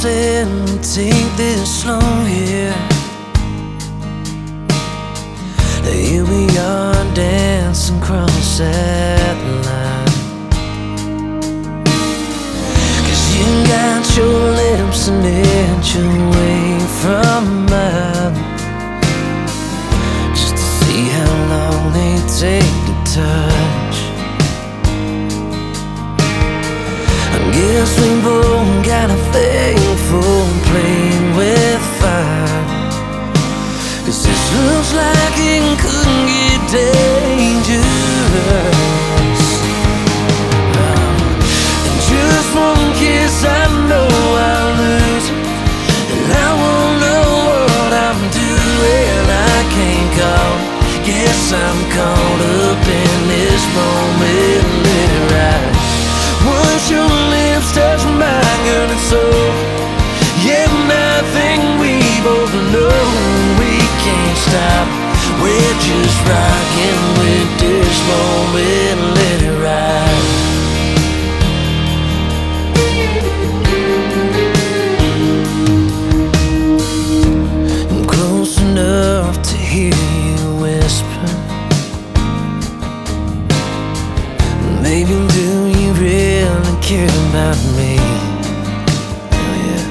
said we'd take this slow here. Here we are dancing across that line. 'Cause you got your lips an inch away from mine, just to see how long they take to touch. I guess we both got a thing for playing with fire, 'cause this looks like it could get dangerous. And just one kiss, I know I'll lose it, and I won't know what I'm doing. I can't call, guess I'm caught up in this moment. Let it ride. Once your lips touch mine, girl, it's over. Yeah, and I think we both know we can't stop. We're just rocking with this moment. Let it ride. I'm close enough to hear you whisper. Maybe do you really care about me? Oh yeah.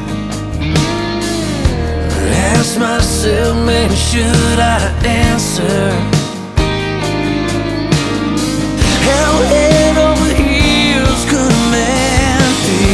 Ask myself, man, should I answer? How head over heels could a man be?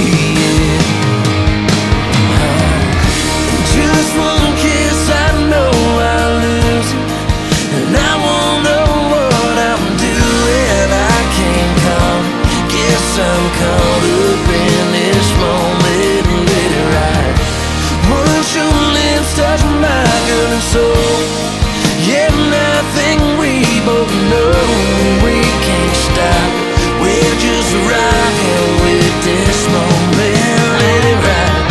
And just one kiss, I know I'll lose it, and I won't know what I'm doing. I can't come, guess I'm caught up in this moment. Let it ride. Once your lips touch mine, girl, and so yeah, and I think we both know we can't stop. We're just rocking with this moment. Let it ride.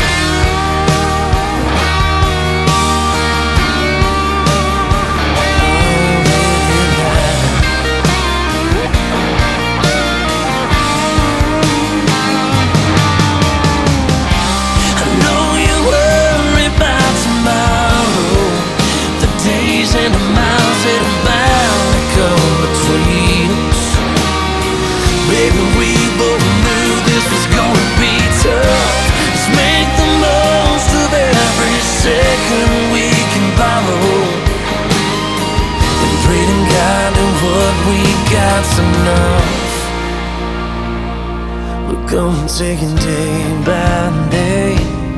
I know you worry about tomorrow, the days and the miles that are bound to come between us. Baby, we both knew this was gonna be tough. Let's make the most of every second we can borrow, and pray to God that what we got's enough. We're gonna take it day by day,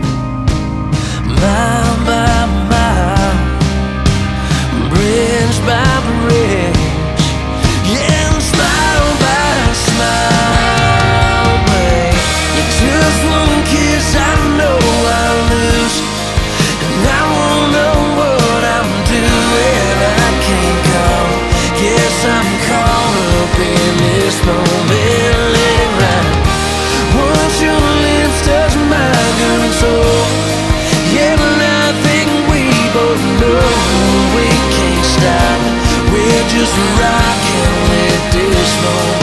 mile by mile, bridge by bridge, yeah, and smile by smile, babe. With just one kiss, I know I'll lose, and I won't know what I'm doing. I can't call, guess I'm caught up in this moment. Let it ride. Once your lips touch mine, girl, it's over. Yeah, and I think we both know we can't stop. We're just rocking with this moment.